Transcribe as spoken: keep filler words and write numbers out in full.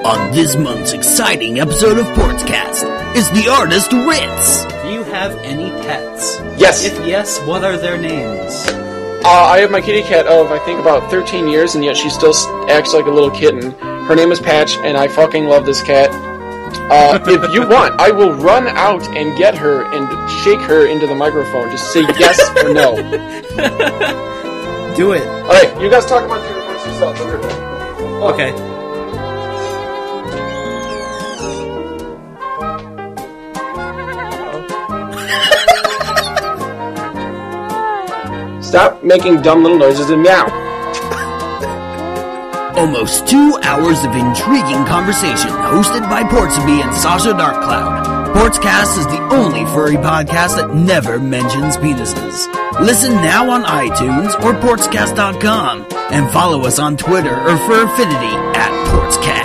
On this month's exciting episode of Portscast is the artist Ritz. Do you have any pets? Yes. If yes, what are their names? Uh, I have my kitty cat of, I think, about thirteen years, and yet she still acts like a little kitten. Her name is Patch, and I fucking love this cat. Uh, if you want, I will run out and get her and shake her into the microphone. Just say yes or no. Do it. Alright, you guys talk about your voice yourself. Oh. Okay. Stop making dumb little noises and meow. Almost two hours of intriguing conversation hosted by Portsby and Sasha Darkcloud. Portscast is the only furry podcast that never mentions penises. Listen now on iTunes or portscast dot com and follow us on Twitter or Furfinity at Portscast.